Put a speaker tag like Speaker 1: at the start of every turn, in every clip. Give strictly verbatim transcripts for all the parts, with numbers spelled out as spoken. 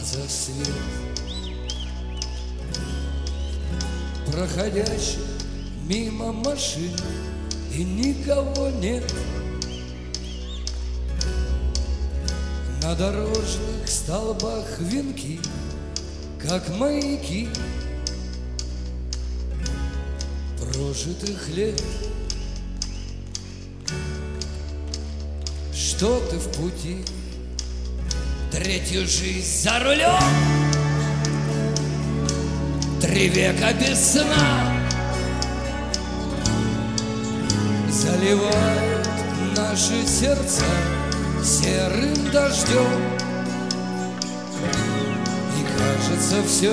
Speaker 1: улицах свет, проходящих мимо машин, и никого нет. На дорожных столбах венки, как маяки прожитых лет. Что ты в пути, третью жизнь за рулем, три века без сна заливают наши сердца серым дождем. И кажется все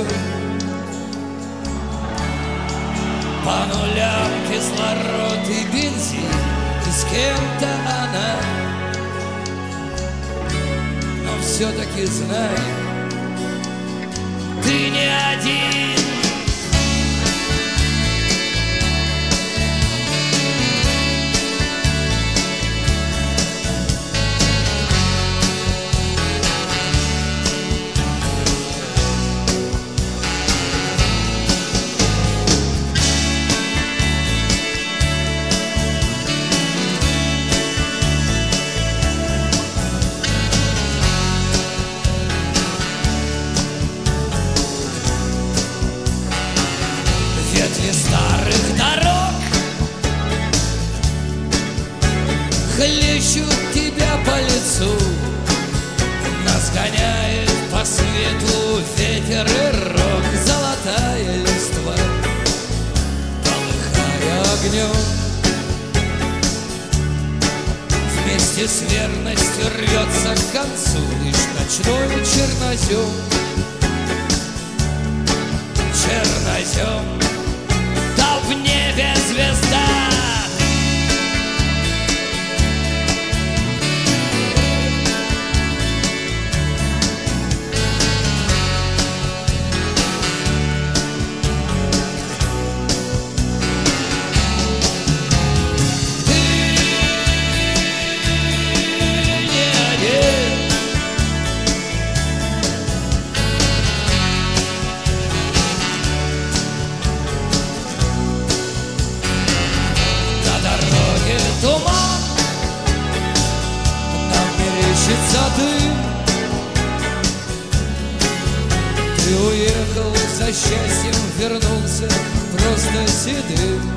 Speaker 1: по нулям, кислород и бензин, и с кем-то она. Но все-таки знай, ты не один. Ветви старых дорог хлещут тебя по лицу, нас гоняет по свету ветер и рок, золотая листва, полыхая огнем. Вместе с верностью рвется к концу лишь ночной чернозем. Чернозем, да в небе звезда. Туман, нам мерещится дым. Ты уехал за счастьем, вернулся просто седым.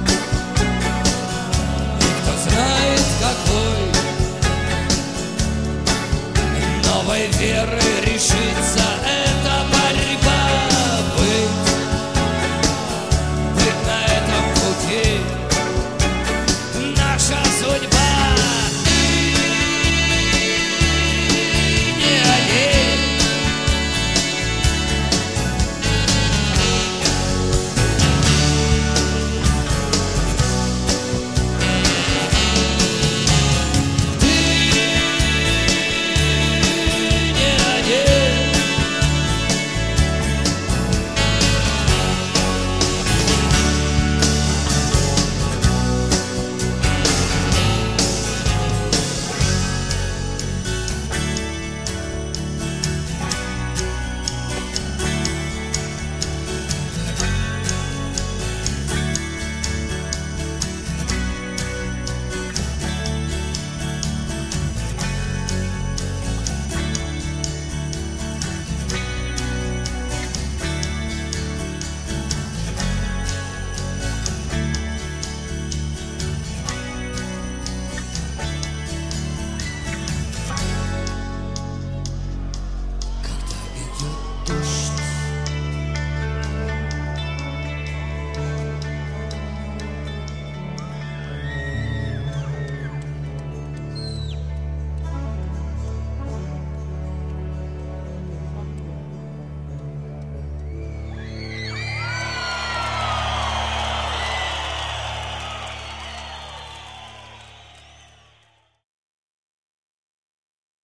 Speaker 1: И кто знает какой новой веры